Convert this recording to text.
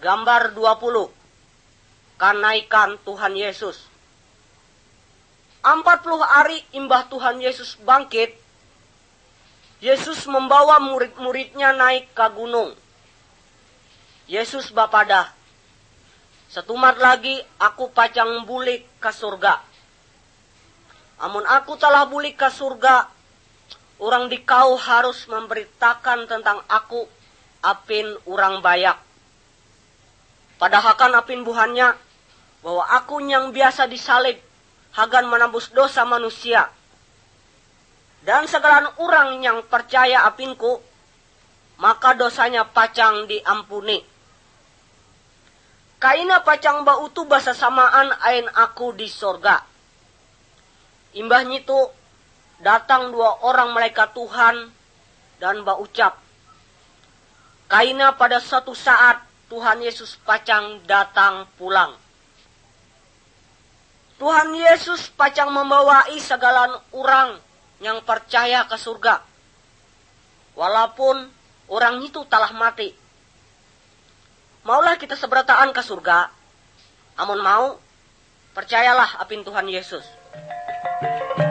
Gambar 20. Kenaikan Tuhan Yesus. 40 hari imbah Tuhan Yesus bangkit, Yesus membawa murid-muridnya naik ke gunung. Yesus bapada, "Setumat lagi aku pacang bulik ke surga. Amun aku telah bulik ke surga, orang dikau harus memberitakan tentang aku apin orang bayak. Padahal kan apin buhannya, bahwa aku yang biasa disalib, hagan menembus dosa manusia. Dan segala orang yang percaya apinku, maka dosanya pacang diampuni. Kaina pacang bautu basa samaan ain aku di sorga." Imbahnya itu datang 2 orang malaikat Tuhan dan baucap, "Kaina pada suatu saat Tuhan Yesus pacang datang pulang." Tuhan Yesus pacang membawai segala orang yang percaya ke surga, walaupun orang itu telah mati. Maulah kita seberataan ke surga? Amun mau, percayalah apin Tuhan Yesus.